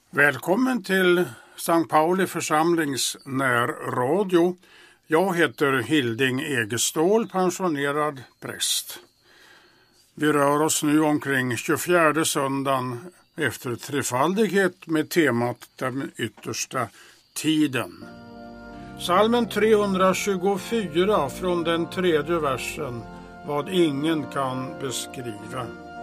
Välkommen till Sankt Pauli församlings närradio. Jag heter Hilding Egestål, pensionerad präst. Vi rör oss nu omkring 24 söndagen efter trefaldighet med temat den yttersta tiden. Psalmen 324 från den 3:e versen, vad ingen kan beskriva.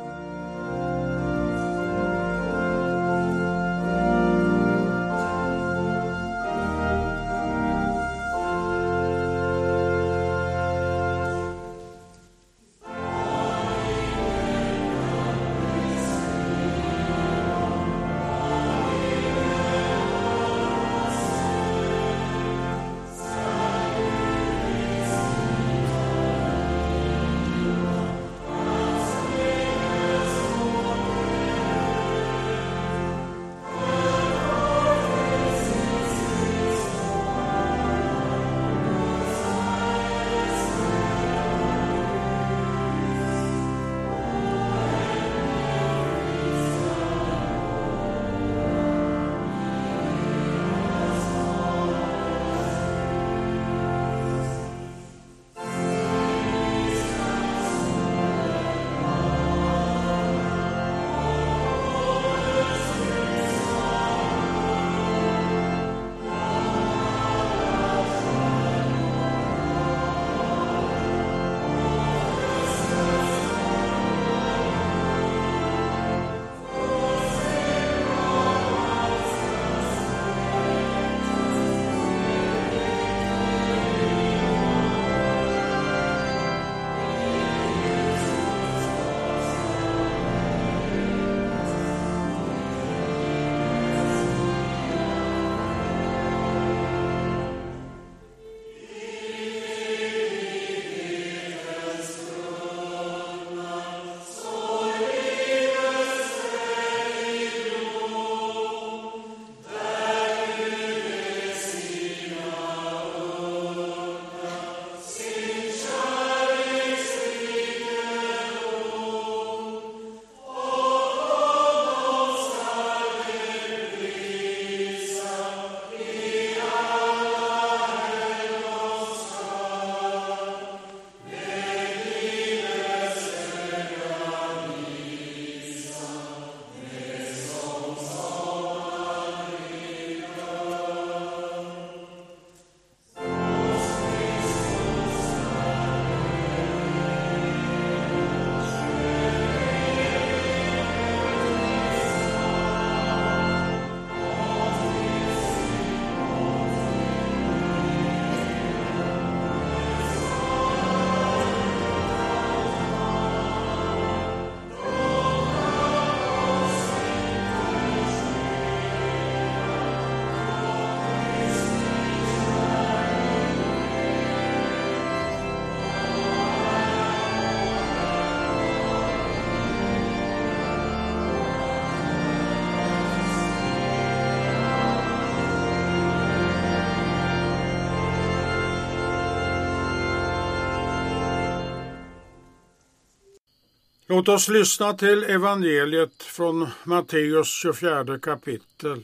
Låt oss lyssna till evangeliet från Matteus 24 kapitel.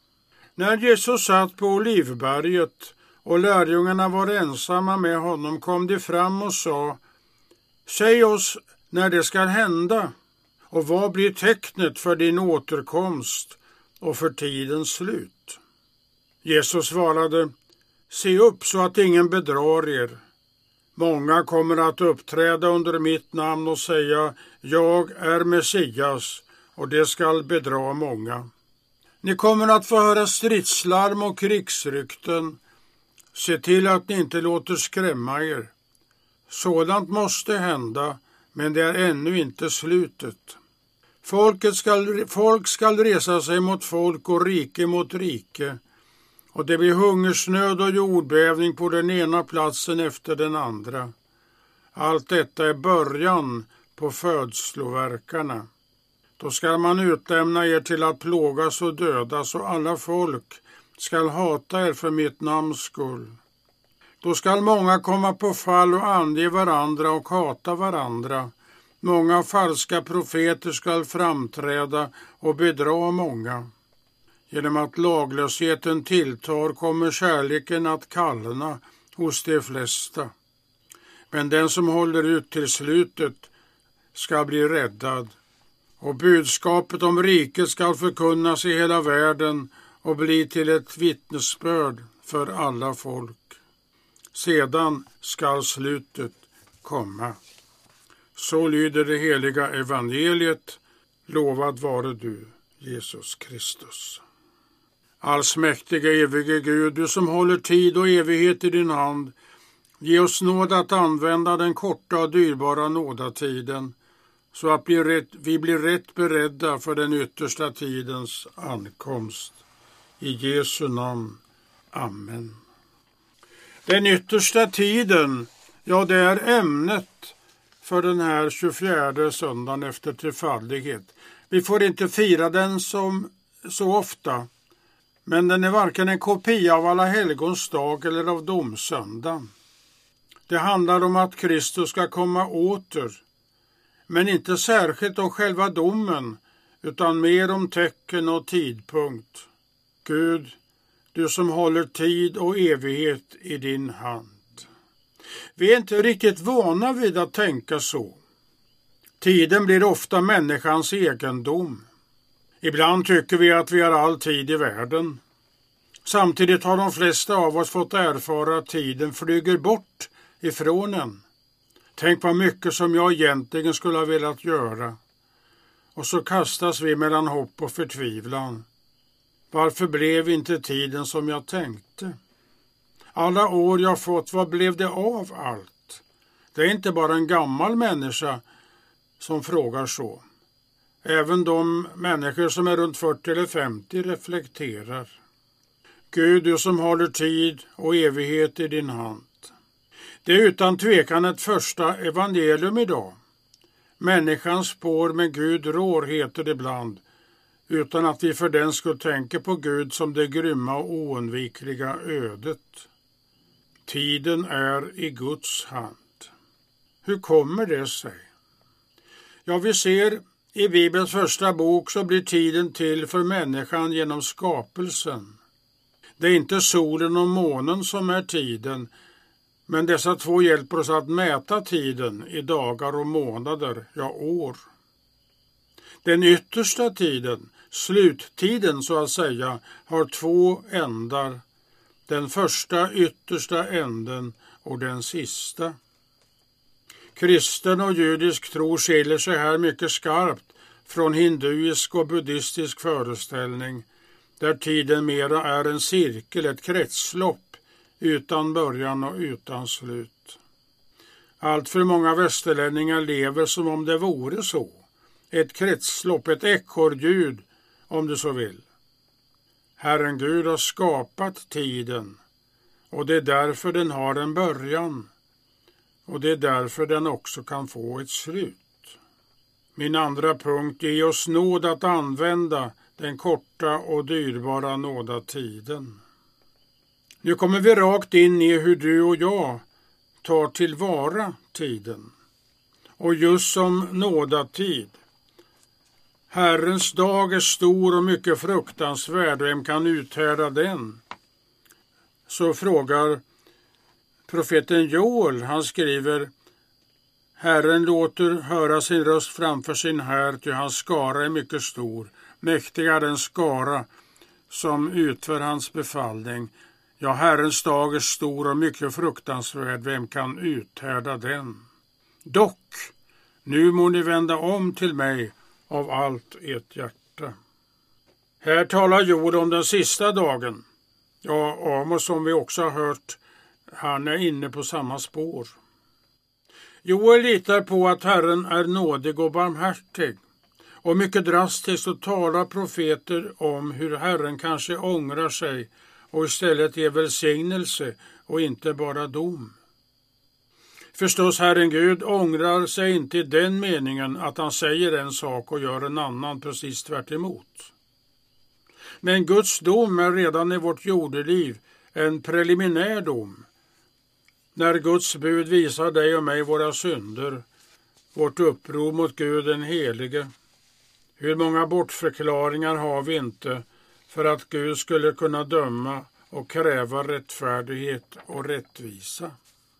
När Jesus satt på Olivberget och lärjungarna var ensamma med honom kom de fram och sa: Säg oss när det ska hända och vad blir tecknet för din återkomst och för tidens slut? Jesus svarade: Se upp så att ingen bedrar er. Många kommer att uppträda under mitt namn och säga: Jag är Messias, och det skall bedra många. Ni kommer att få höra stridslarm och krigsrykten. Se till att ni inte låter skrämma er. Sådant måste hända, men det är ännu inte slutet. Folk skall resa sig mot folk och rike mot rike. Och det blir hungersnöd och jordbävning på den ena platsen efter den andra. Allt detta är början på födslovärkarna. Då skall man utlämna er till att plågas och dödas, och alla folk skall hata er för mitt namns skull. Då skall många komma på fall och ange varandra och hata varandra. Många falska profeter skall framträda och bedra många. Genom att laglösheten tilltar kommer kärleken att kallna hos de flesta. Men den som håller ut till slutet ska bli räddad. Och budskapet om riket ska förkunnas i hela världen och bli till ett vittnesbörd för alla folk. Sedan skall slutet komma. Så lyder det heliga evangeliet. Lovad vare du, Jesus Kristus. Allsmäktige evige Gud, du som håller tid och evighet i din hand, ge oss nåd att använda den korta och dyrbara nådatiden så att vi blir rätt beredda för den yttersta tidens ankomst. I Jesu namn. Amen. Den yttersta tiden, ja, det är ämnet för den här 24 söndagen efter trefaldighet. Vi får inte fira den som så ofta, men den är varken en kopia av Alla helgons dag eller av domsöndagen. Det handlar om att Kristus ska komma åter, men inte särskilt om själva domen, utan mer om tecken och tidpunkt. Gud, du som håller tid och evighet i din hand. Vi är inte riktigt vana vid att tänka så. Tiden blir ofta människans egendom. Ibland tycker vi att vi har all tid i världen. Samtidigt har de flesta av oss fått erfara att tiden flyger bort ifrån en. Tänk vad mycket som jag egentligen skulle ha velat göra. Och så kastas vi mellan hopp och förtvivlan. Varför blev inte tiden som jag tänkte? Alla år jag fått, vad blev det av allt? Det är inte bara en gammal människa som frågar så. Även de människor som är runt 40 eller 50 reflekterar. Gud, du som håller tid och evighet i din hand. Det är utan tvekan ett första evangelium idag. Människans spår med Gud rår, heter det ibland, utan att vi för den skull tänker på Gud som det grymma och oundvikliga ödet. Tiden är i Guds hand. Hur kommer det sig? Ja, vi ser i Bibelns första bok så blir tiden till för människan genom skapelsen. Det är inte solen och månen som är tiden, men dessa två hjälper oss att mäta tiden i dagar och månader, ja år. Den yttersta tiden, sluttiden så att säga, har två ändar. Den första yttersta änden och den sista. Kristen och judisk tro skiljer sig här mycket skarpt från hinduisk och buddhistisk föreställning, där tiden mera är en cirkel, ett kretslopp, utan början och utan slut. Allt för många västerlänningar lever som om det vore så. Ett kretslopp, ett ekorrljud, om du så vill. Herren Gud har skapat tiden, och det är därför den har en början, och det är därför den också kan få ett slut. Min andra punkt, ge oss nåd att använda den korta och dyrbara nådatiden. Nu kommer vi rakt in i hur du och jag tar tillvara tiden. Och just som nådatid. Herrens dag är stor och mycket fruktansvärd, vem kan uthärda den? Så frågar profeten Joel, han skriver: Herren låter höra sin röst framför sin här, ty hans skara är mycket stor. Mäktigare den skara som utför hans befallning. Ja, Herrens dag är stor och mycket fruktansvärd, vem kan uthärda den? Dock, nu må ni vända om till mig av allt ert hjärta. Här talar Joel om den sista dagen. Ja, Amos, som vi också har hört, han är inne på samma spår. Joel litar på att Herren är nådig och barmhärtig. Och mycket drastiskt så talar profeter om hur Herren kanske ångrar sig och istället ger välsignelse och inte bara dom. Förstås, Herren Gud ångrar sig inte i den meningen att han säger en sak och gör en annan precis tvärt emot. Men Guds dom är redan i vårt jordeliv en preliminär dom. När Guds bud visar dig och mig våra synder, vårt uppror mot Gud den helige. Hur många bortförklaringar har vi inte för att Gud skulle kunna döma och kräva rättfärdighet och rättvisa.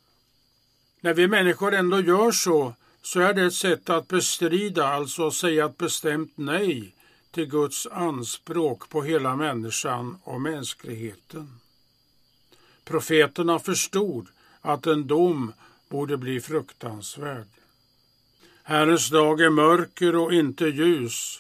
När vi människor ändå gör så är det ett sätt att bestrida, alltså säga ett bestämt nej till Guds anspråk på hela människan och mänskligheten. Profeterna förstod att en dom borde bli fruktansvärd. Herrens dag är mörker och inte ljus,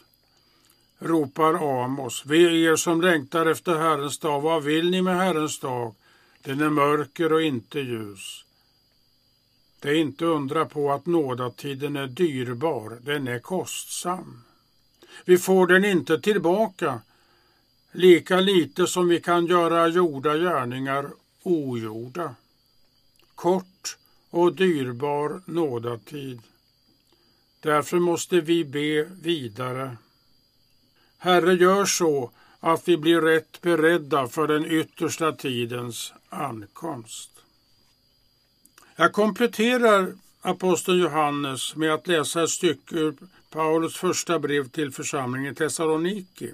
ropar Amos. Ve er som längtar efter Herrens dag, vad vill ni med Herrens dag? Den är mörker och inte ljus. Det är inte undra på att nådatiden är dyrbar, den är kostsam. Vi får den inte tillbaka, lika lite som vi kan göra gjorda gärningar ogjorda. Kort och dyrbar nådatid. Därför måste vi be vidare. Herre, gör så att vi blir rätt beredda för den yttersta tidens ankomst. Jag kompletterar aposteln Johannes med att läsa ett stycke ur Paulus första brev till församlingen i Thessaloniki.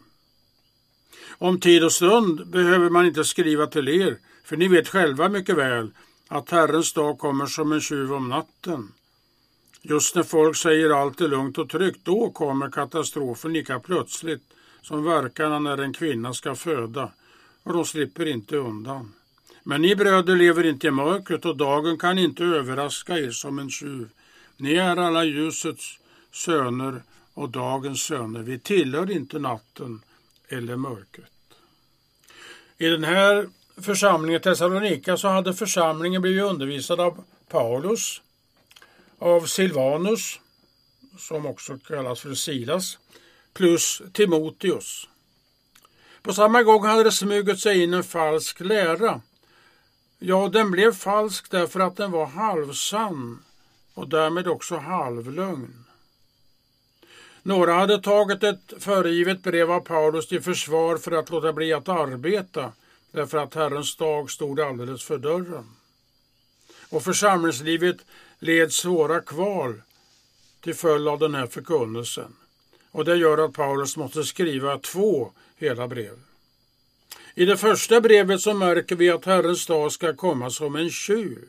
Om tid och stund behöver man inte skriva till er, för ni vet själva mycket väl att Herrens dag kommer som en tjuv om natten. Just när folk säger allt är lugnt och tryggt, då kommer katastrofen lika plötsligt som verkarna när en kvinna ska föda, och de slipper inte undan. Men ni bröder lever inte i mörkret, och dagen kan inte överraska er som en tjuv. Ni är alla ljusets söner och dagens söner. Vi tillhör inte natten eller mörkret. I den här församlingen i Thessalonika så hade församlingen blivit undervisad av Paulus, av Silvanus, som också kallas för Silas, plus Timoteus. På samma gång hade det smugit sig in en falsk lära. Ja, den blev falsk därför att den var halvsann och därmed också halvlögn. Några hade tagit ett föregivet brev av Paulus till försvar för att låta bli att arbeta, därför att Herrens dag stod alldeles för dörren. Och församlingslivet led svåra kval till följd av den här förkunnelsen. Och det gör att Paulus måste skriva 2 hela brev. I det första brevet så märker vi att Herrens dag ska komma som en tjuv.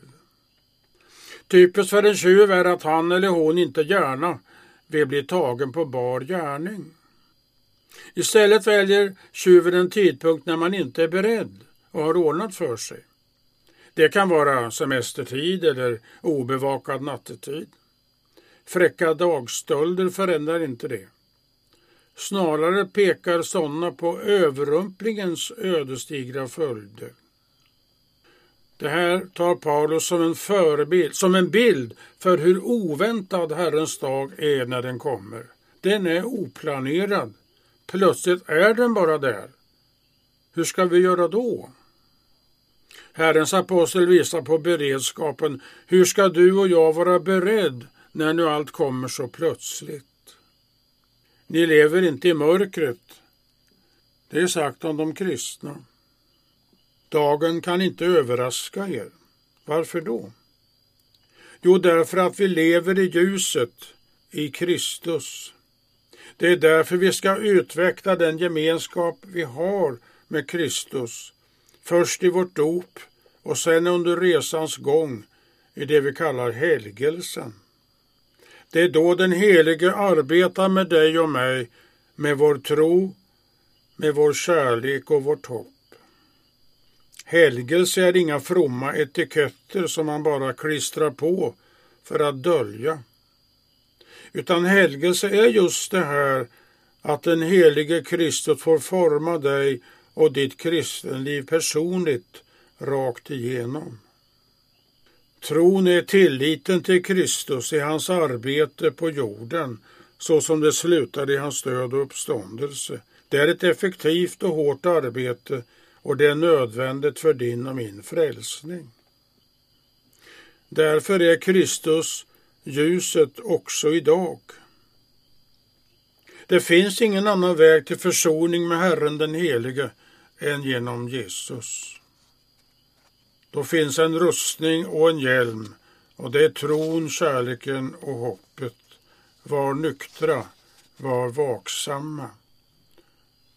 Typiskt för en tjuv är att han eller hon inte gärna vill bli tagen på bar gärning. Istället väljer tjuven en tidpunkt när man inte är beredd och har ordnat för sig. Det kan vara semestertid eller obevakad nattetid. Fräcka dagstölder förändrar inte det. Snarare pekar sådana på överrumplingens ödesdigra följder. Det här tar Paulus som en förebild, som en bild för hur oväntad Herrens dag är när den kommer. Den är oplanerad. Plötsligt är den bara där. Hur ska vi göra då? Herrens apostel visar på beredskapen. Hur ska du och jag vara beredd när nu allt kommer så plötsligt? Ni lever inte i mörkret. Det är sagt om de kristna. Dagen kan inte överraska er. Varför då? Jo, därför att vi lever i ljuset, i Kristus. Det är därför vi ska utveckla den gemenskap vi har med Kristus. Först i vårt dop och sen under resans gång i det vi kallar helgelsen. Det är då den helige arbetar med dig och mig, med vår tro, med vår kärlek och vårt hopp. Helgelse är inga fromma etiketter som man bara klistrar på för att dölja. Utan helgelse är just det här att den helige Kristus får forma dig och ditt kristenliv personligt rakt igenom. Tron är tilliten till Kristus i hans arbete på jorden, så som det slutar i hans död och uppståndelse. Det är ett effektivt och hårt arbete, och det är nödvändigt för din och min frälsning. Därför är Kristus ljuset också idag. Det finns ingen annan väg till försoning med Herren den helige än genom Jesus. Då finns en rustning och en hjälm, och det är tron, kärleken och hoppet. Var nyktra, var vaksamma.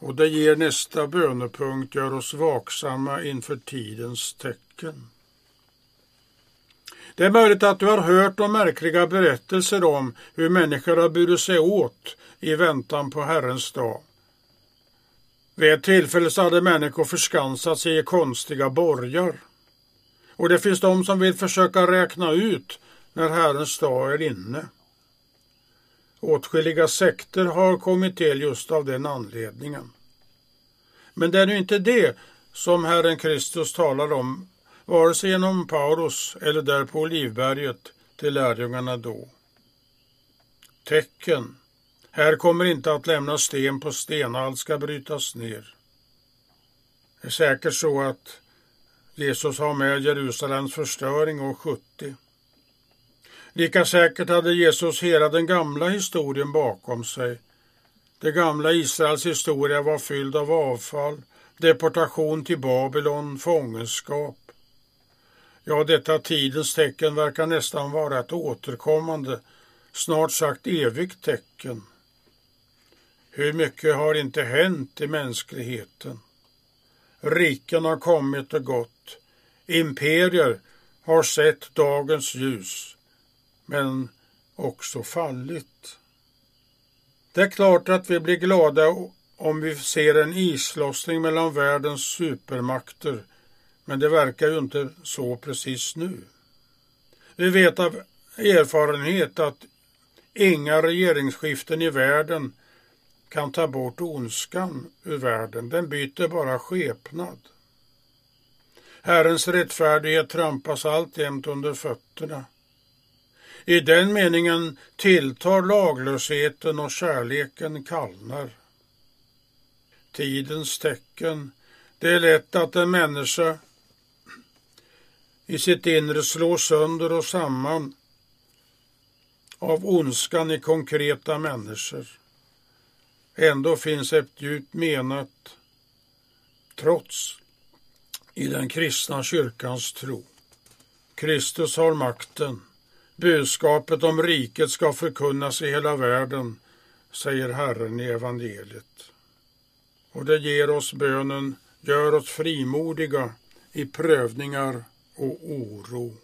Och det ger nästa bönepunkt, gör oss vaksamma inför tidens tecken. Det är möjligt att du har hört de märkliga berättelser om hur människor har burit sig åt i väntan på Herrens dag. Vid ett tillfälle så hade människor förskansat sig i konstiga borgar. Och det finns de som vill försöka räkna ut när Herrens dag är inne. Åtskilliga sekter har kommit till just av den anledningen. Men det är nu inte det som Herren Kristus talar om, vare sig genom Paulus eller där på Olivberget till lärjungarna då. Tecken. Här kommer inte att lämna sten på sten, allt ska brytas ner. Det är säkert så att Jesus har med Jerusalems förstöring år 70. Lika säkert hade Jesus hela den gamla historien bakom sig. Det gamla Israels historia var fylld av avfall, deportation till Babylon, fångenskap. Ja, detta tidens tecken verkar nästan vara ett återkommande, snart sagt evigt tecken. Hur mycket har inte hänt i mänskligheten? Riken har kommit och gått. Imperier har sett dagens ljus, men också fallit. Det är klart att vi blir glada om vi ser en islossning mellan världens supermakter, men det verkar ju inte så precis nu. Vi vet av erfarenhet att inga regeringsskiften i världen kan ta bort ondskan ur världen. Den byter bara skepnad. Herrens rättfärdighet trampas alltjämt under fötterna. I den meningen tilltar laglösheten och kärleken kallnar. Tidens tecken. Det är lätt att en människa i sitt inre slår sönder och samman av ondskan i konkreta människor. Ändå finns ett djupt menat trots i den kristna kyrkans tro. Kristus har makten. Budskapet om riket ska förkunnas i hela världen, säger Herren i evangeliet. Och det ger oss bönen, gör oss frimodiga i prövningar och oro.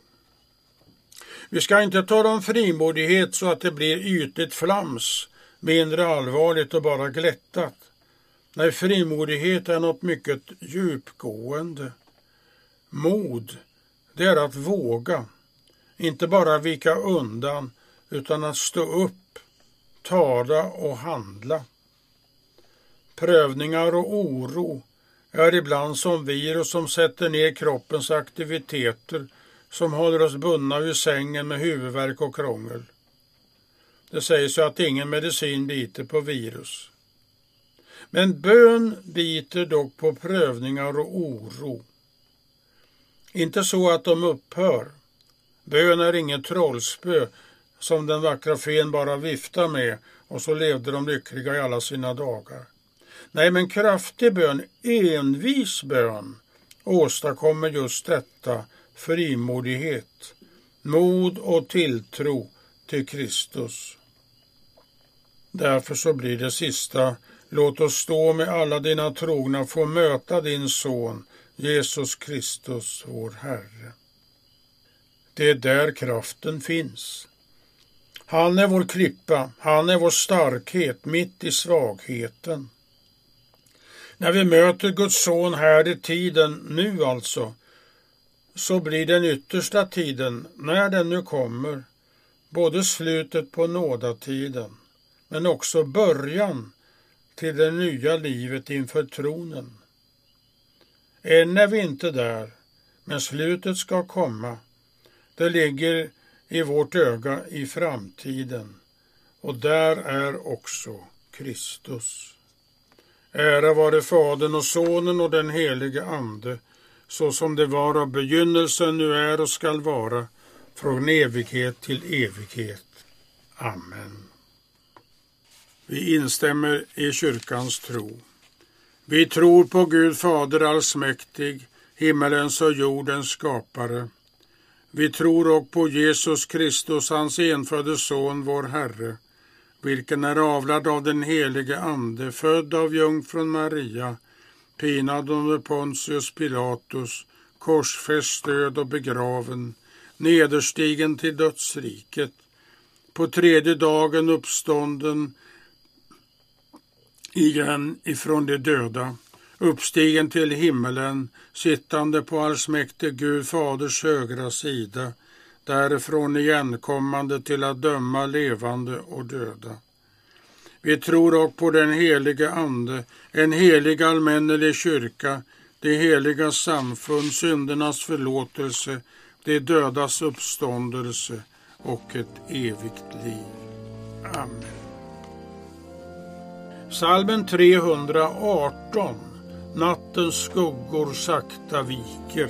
Vi ska inte tala om frimodighet så att det blir ytligt flams, mindre allvarligt och bara glättat. Nej, frimodighet är något mycket djupgående. Mod, det är att våga. Inte bara vika undan, utan att stå upp, tala och handla. Prövningar och oro är ibland som virus som sätter ner kroppens aktiviteter, som håller oss bundna vid sängen med huvudvärk och krångel. Det sägs ju att ingen medicin biter på virus. Men bön biter dock på prövningar och oro. Inte så att de upphör. Bön är inget trollspö som den vackra fen bara viftar med och så levde de lyckliga i alla sina dagar. Nej, men kraftig bön, envis bön, åstadkommer just detta, frimodighet, mod och tilltro till Kristus. Därför så blir det sista, låt oss stå med alla dina trogna få möta din son, Jesus Kristus, vår Herre. Det är där kraften finns. Han är vår klippa, han är vår starkhet mitt i svagheten. När vi möter Guds son här i tiden, nu alltså, så blir den yttersta tiden, när den nu kommer, både slutet på nådatiden, men också början till det nya livet inför tronen. Än är vi inte där, men slutet ska komma. Det ligger i vårt öga i framtiden, och där är också Kristus. Ära vare Fadern och Sonen och den helige Ande, så som det var av begynnelsen, nu är och skall vara, från evighet till evighet. Amen. Vi instämmer i kyrkans tro. Vi tror på Gud Fader allsmäktig, himmelens och jordens skapare. Vi tror också på Jesus Kristus, hans enfödde son, vår Herre, vilken är avlad av den helige Ande, född av jungfrun Maria, pinad under Pontius Pilatus, korsfäst, död och begraven, nederstigen till dödsriket, på tredje dagen uppstånden igen ifrån de döda, uppstigen till himmelen, sittande på allsmäktig Gud faders högra sida, därifrån igenkommande till att döma levande och döda. Vi tror också på den helige Ande, en helig allmännelig kyrka, det heliga samfund, syndernas förlåtelse, det dödas uppståndelse och ett evigt liv. Amen. Psalmen 318. Nattens skuggor sakta viker.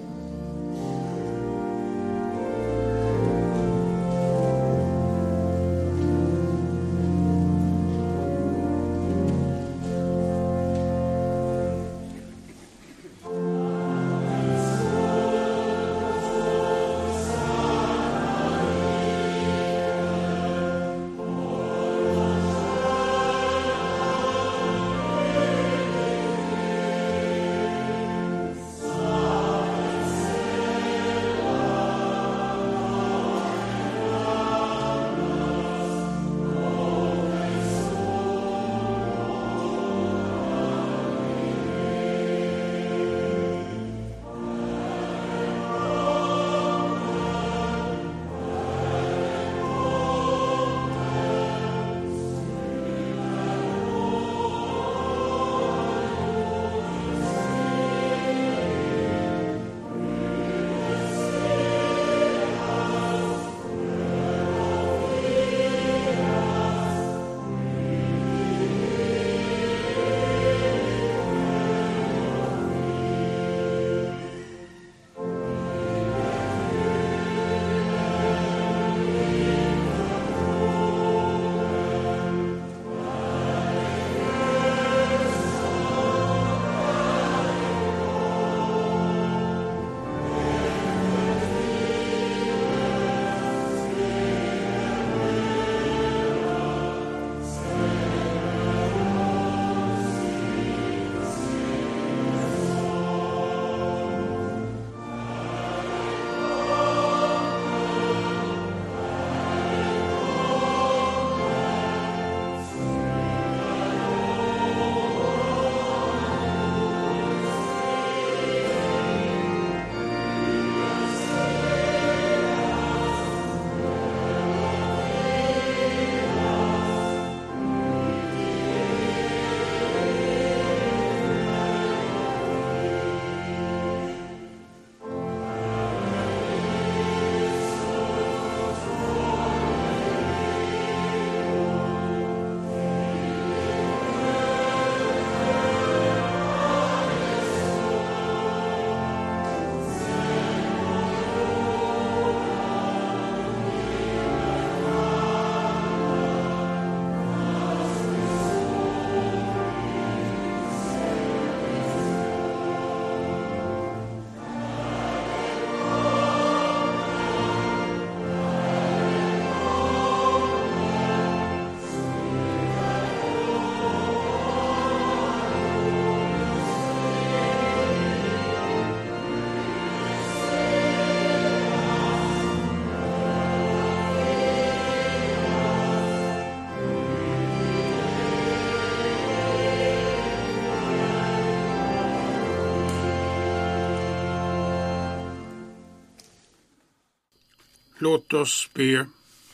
Låt oss be.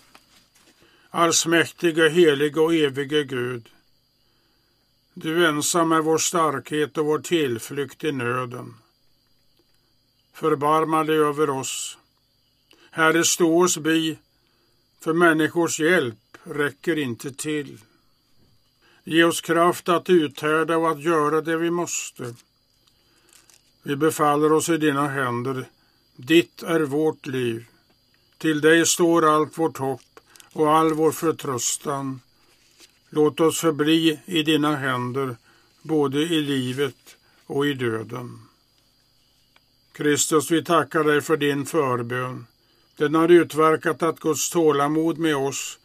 Allsmäktige, helige och evige Gud, du ensam är vår starkhet och vår tillflykt i nöden. Förbarma dig över oss. Herre, stå oss bi, för människors hjälp räcker inte till. Ge oss kraft att uthärda och att göra det vi måste. Vi befaller oss i dina händer. Ditt är vårt liv. Till dig står allt vårt hopp och all vår förtröstan. Låt oss förbli i dina händer, både i livet och i döden. Kristus, vi tackar dig för din förbön. Den har utverkat att Guds tålamod med oss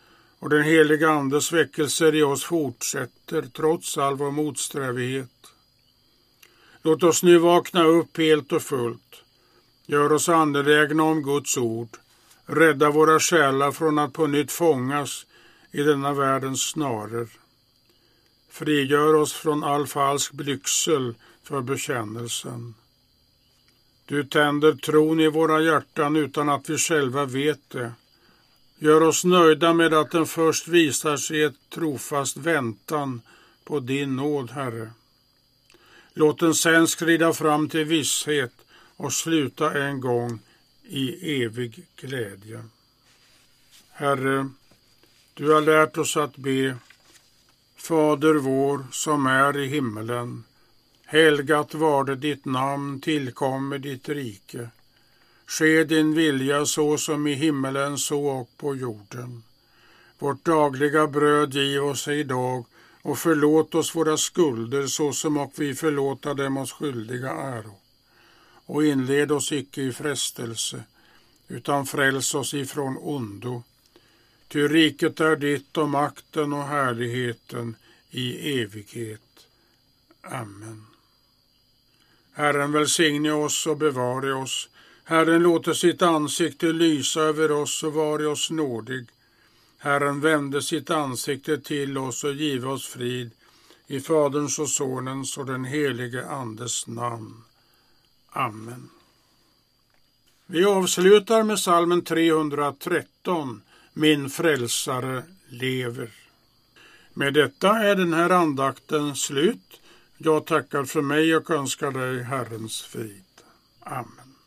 och den heliga Andes väckelser i oss fortsätter trots all vår motsträvighet. Låt oss nu vakna upp helt och fullt. Gör oss angelägna om Guds ord. Rädda våra själar från att på nytt fångas i denna världens snaror. Frigör oss från all falsk blygsel för bekännelsen. Du tänder tron i våra hjärtan utan att vi själva vet det. Gör oss nöjda med att den först visar sig i ett trofast väntan på din nåd, Herre. Låt den sen skrida fram till visshet och sluta en gång i evig glädje. Herre, du har lärt oss att be: Fader vår som är i himmelen, helgat varde ditt namn, tillkommer ditt rike. Ske din vilja så som i himmelen så och på jorden. Vårt dagliga bröd giv oss idag och förlåt oss våra skulder så som och vi förlåta dem oss skyldiga äro. Och inled oss icke i frestelse, utan fräls oss ifrån ondo. Ty riket är ditt och makten och härligheten i evighet. Amen. Herren välsigne oss och bevare oss. Herren låter sitt ansikte lysa över oss och vare oss nådig. Herren vände sitt ansikte till oss och give oss frid. I Faderns och Sonens och den helige Andes namn. Amen. Vi avslutar med psalmen 313. Min frälsare lever. Med detta är den här andakten slut. Jag tackar för mig och önskar dig Herrens frid. Amen.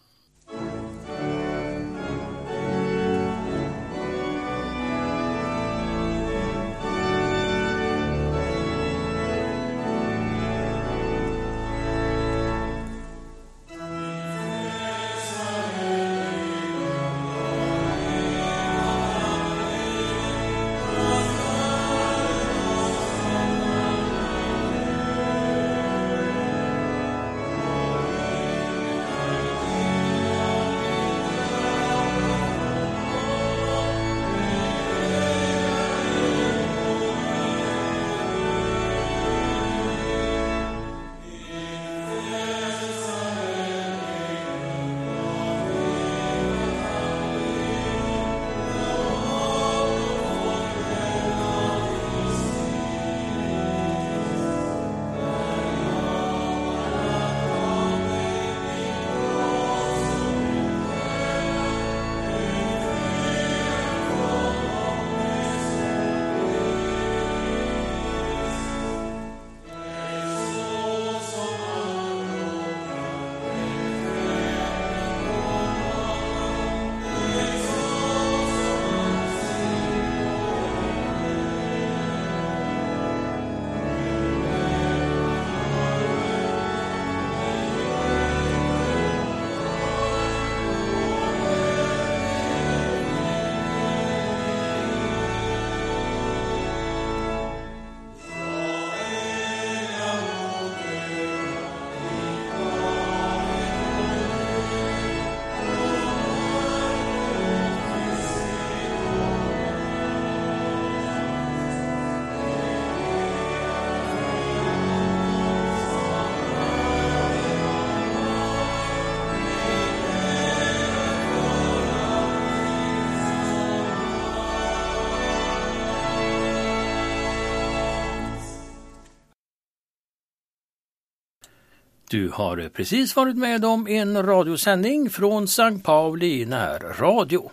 Du har precis varit med om en radiosändning från Sankt Pauli närradio.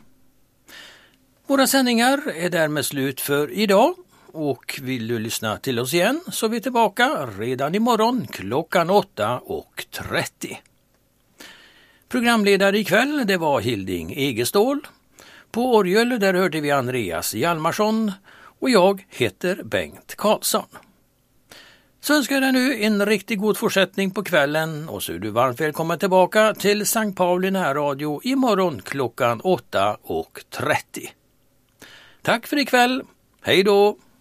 Våra sändningar är därmed slut för idag, och vill du lyssna till oss igen så är vi tillbaka redan imorgon klockan 8:30. Programledare ikväll det var Hilding Egestål. På orgel där hörde vi Andreas Hjalmarsson och jag heter Bengt Karlsson. Så önskar jag dig nu en riktigt god fortsättning på kvällen, och så är du varmt välkommen tillbaka till Sankt Pauli närradio imorgon klockan 8:30. Tack för ikväll, hej då!